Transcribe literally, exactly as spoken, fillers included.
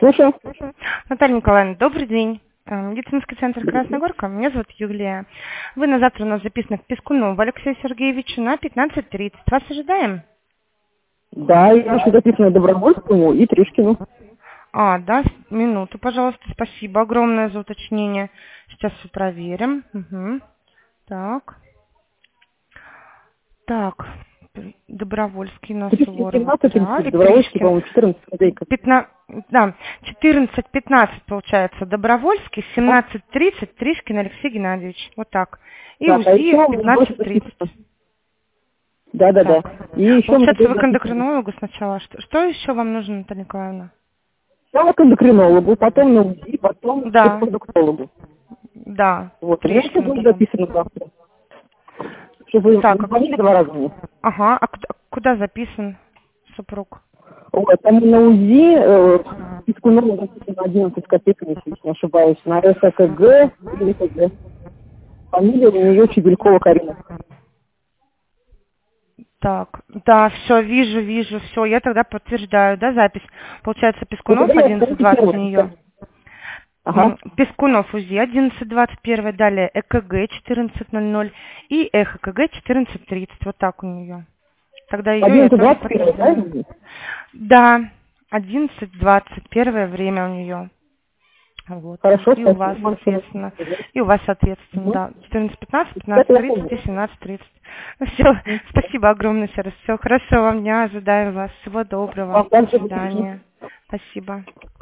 Слушаю. Наталья Николаевна, добрый день. Э, Медицинский центр Красная Горка. Меня зовут Юлия. Вы на завтра у нас записаны к Пискунову Алексею Сергеевичу на пятнадцать тридцать. Вас ожидаем? Да, я еще записана Добровольскому и Тришкину. А, да, минуту, пожалуйста. Спасибо огромное за уточнение. Сейчас все проверим. Угу. Так. Так. Добровольский на Суворова. Да, и Добровольский, Тришкин. по-моему, четырнадцать хозяйка. пятнадцать, да, четырнадцать пятнадцать получается Добровольский, семнадцать тридцать Тришкин Алексей Геннадьевич. Вот так. И Так, а еще УЗИ пятнадцать тридцать. Да, да, да. Так. И еще Получается, вы к мы... эндокринологу сначала. Что, что еще вам нужно, Наталья Николаевна? Сначала к эндокринологу, потом на УЗИ, потом Да. к эндокринологу. Да. Вот, у меня все Тришкин будет потом. записано завтра. Чтобы вы Так, а звонили два раза мне. Ага, а куда, куда записан супруг? Вот, там на УЗИ э, Пискунова записано одиннадцать копейками, если не ошибаюсь, на РСКГ или КГ. Фамилия у нее Чебелькова Карина. Так, да, все, вижу, вижу, все, я тогда подтверждаю, да, запись. Получается, Вот Пискунов тогда я одиннадцать двадцать у скажите нее. первое. Ага. Пискунов УЗИ одиннадцать двадцать первое, далее ЭКГ четырнадцать ноль ноль и эхо КГ четырнадцать тридцать, вот так у нее. Тогда ее я одиннадцать тоже двадцать первое, подтверждаю. Да, одиннадцать двадцать первое время у нее. Вот. Хорошо, И у вас, спасибо. соответственно, и у вас, соответственно, Угу. да, четырнадцать пятнадцать, Это пятнадцать я тридцать помню. и семнадцать тридцать. Ну все, спасибо огромное еще раз. Все, хорошего вам дня, ожидаю вас. Всего доброго. Вам также До свидания. Спасибо.